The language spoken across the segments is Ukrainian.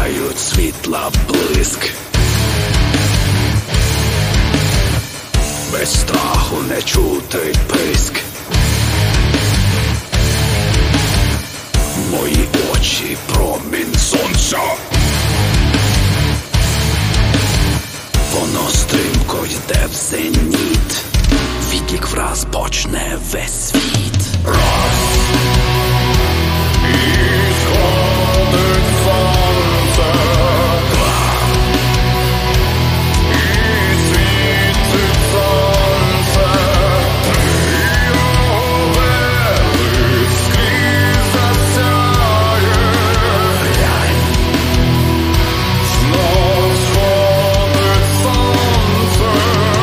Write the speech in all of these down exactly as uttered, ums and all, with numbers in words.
сяють світла блиск. Без страху не чути писк. Мої очі промінь сонця. Воно стрімко йде в зеніт. Відлік враз почне весь світ. Раз і сходить сонце. Два і світить сонце. Три його велич скрізь засяє. Глянь, знов сходить сонце.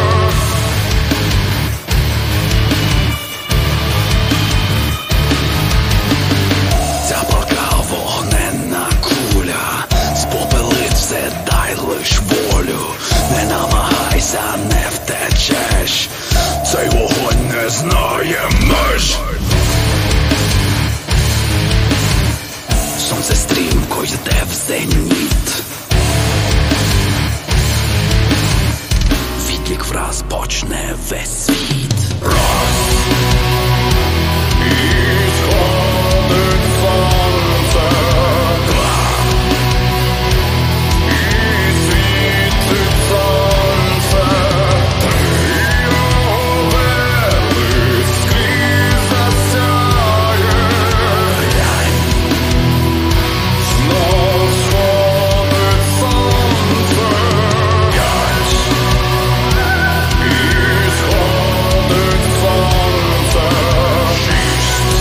Ця палка вогненна куля, спопелить все, дай лиш волю. Не намагайся, не втечеш, цей вогонь не знає меж. Сонце стрімко йде в зеніт. Відлік враз почне весь світ. Раз і сходить сонце. Два і світить сонце. Три його велич скрізь засяє. Глянь, знов сходить сонце. П'ять і сходить сонце. Шість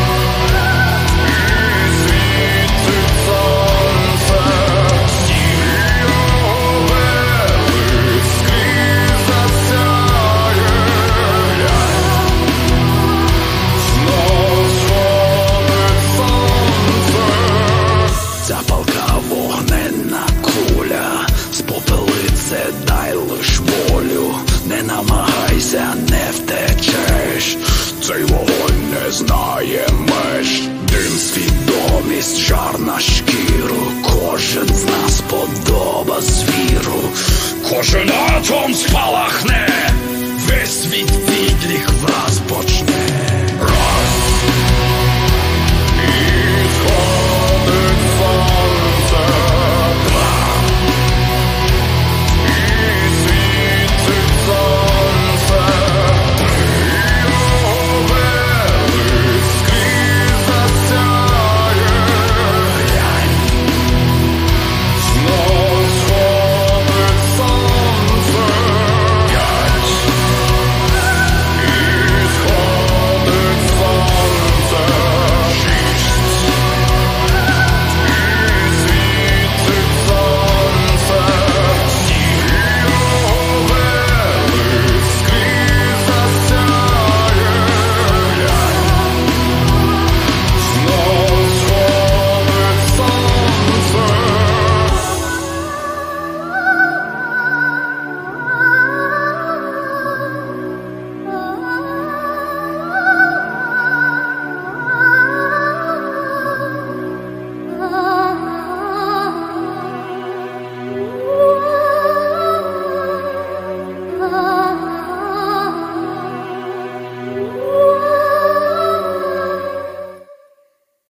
і світить сонце. Сім його велич скрізь засяє. Глянь, знов сходить сонце. Ця палка вогненна куля, спопелить все, дай лиш волю. Не намагайся, не втечеш, цей вогонь не знає меж. Дим, свідомість, жар на шкіру, кожен з нас подоба звіру. Кожен атом спалахне, весь світ відлік враз почне.